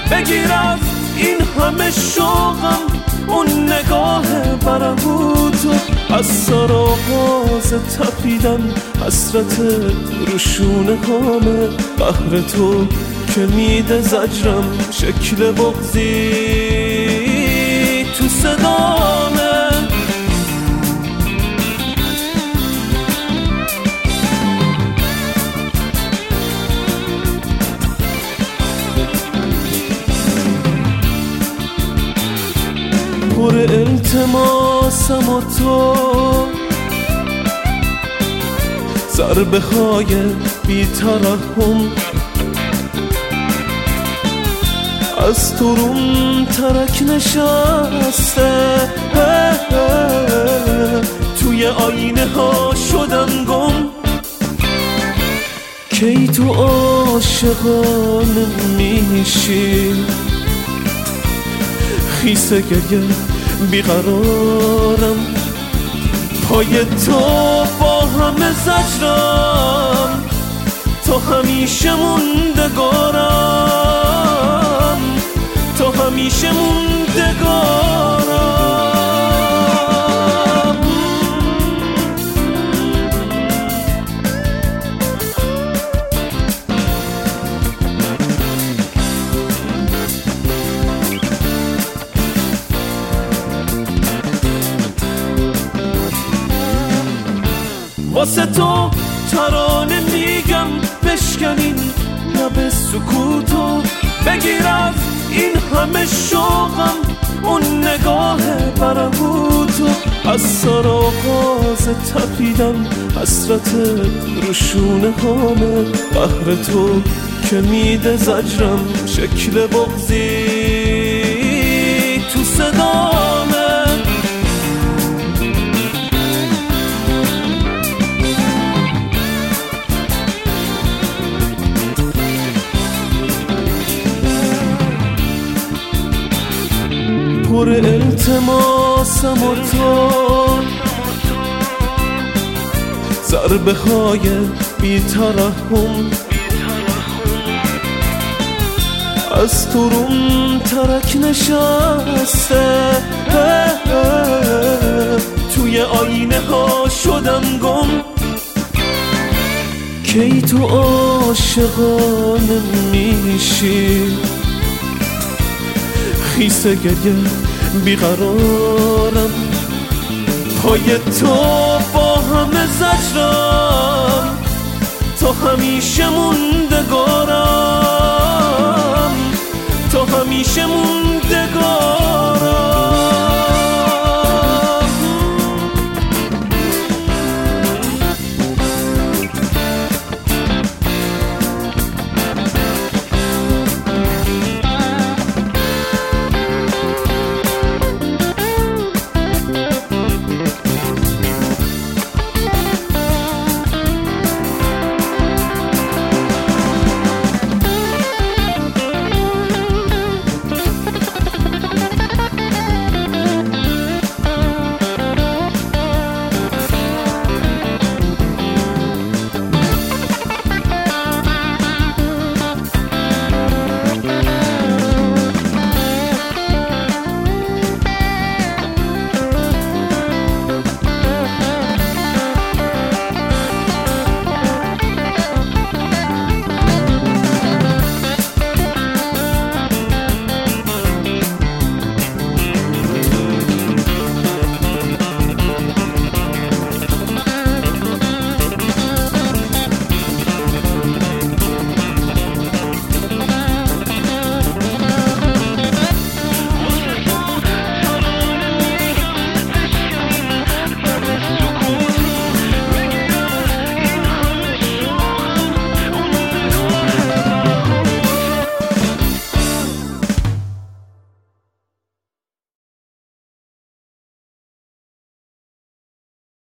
بگیر از این همه شوقم اون نگاه برهوتو. از سر آغاز تپیدن حسرت روشونه هامه، قهر تو که میده زجرم شکل بغضی تو صدامه. پر التماسم و تو ضربه های بی ترحم از تو روم ترک نشسته. توی آینه ها شدم گم، کی تو عاشقانه میشی؟ خیسه گریه بیقرارم، پای تو با همه زجرم، تو همیشه موندگارم، تو همیشه موندگارم. واسه تو ترانه میگم بشکنین لب سکوتو. بگیر از این همه شوقم اون نگاه برهوتو. از سر آغاز تپیدن حسرت روشونه هامه، قهر تو که میده زجرم شکل بغضی تو صدامه. پر التماسم و تو ضربه های بی ترحم از تو روم ترک نشسته. توی آینه ها شدم گم، کی تو عاشقانه میشی؟ خیسه گریه بیقرارم، پای تو با همه زجرم، تو همیشه موندگارم، تو همیشه موندگارم.